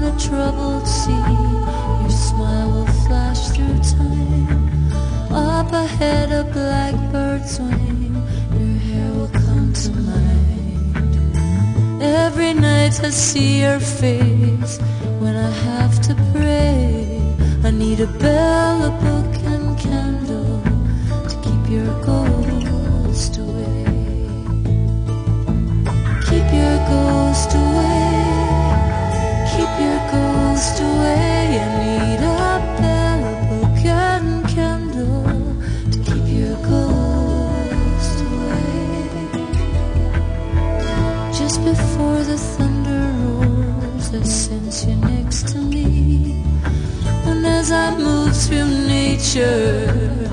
a troubled sea, your smile will flash through time. Up ahead a blackbird swing, your hair will come to mind. Every night I see your face when I have to pray. I need a bell, a book and candle to keep your ghost away. Keep your ghost away, keep your ghost away. I need a bell, a book and candle to keep your ghost away. Just before the thunder roars, I sense you next to me. And as I move through nature,